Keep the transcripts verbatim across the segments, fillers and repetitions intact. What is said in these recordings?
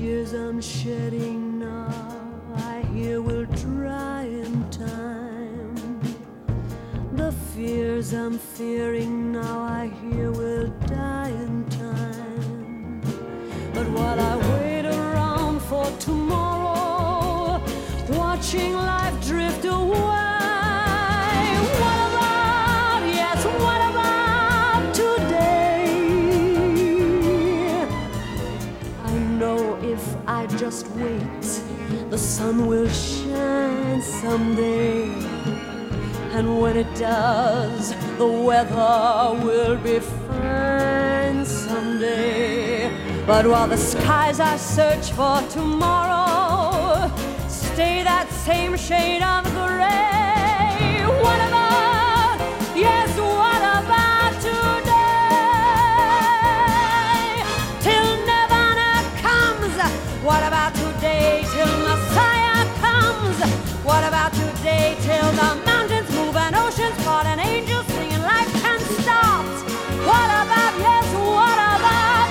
tears I'm shedding now, I hear will dry in time. The fears I'm fearing now, I hear will die in time. But while I wait around for tomorrow, watching life drift away, what about, yes, what about today? I know if I just wait, the sun will shine someday. And when it does, the weather will be fine someday. But while the skies I search for tomorrow stay that same shade of gray, what about, yes, what about today? Till Nirvana comes, what about today? Till Messiah comes, what about today? Till the mountains move and oceans part and angels sing and life can start, what about, yes, what about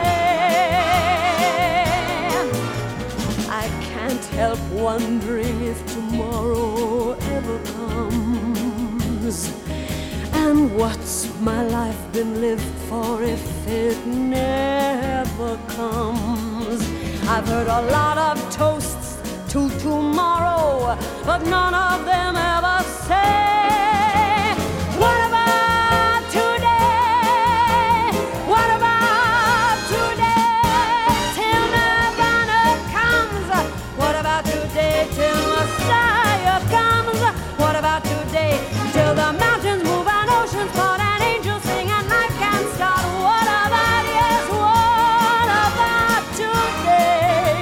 today? I can't help wondering if tomorrow ever comes. And what's my life been lived for if it never comes? I've heard a lot of toasts to tomorrow, but none of them ever say, what about today? What about today? Till Nirvana comes, what about today? Till Messiah comes, what about today? Till the mountains move and oceans part and angels sing and life can start, what about, yes, what about today?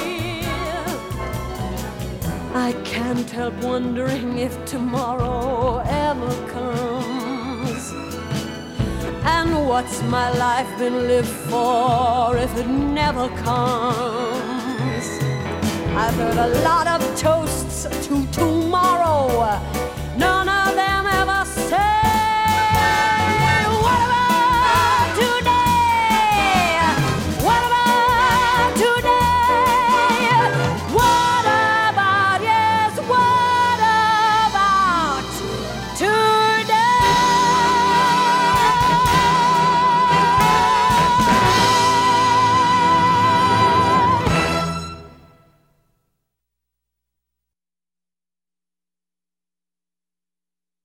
I can't help wondering if tomorrow ever comes. And what's my life been lived for if it never comes? I've heard a lot of toasts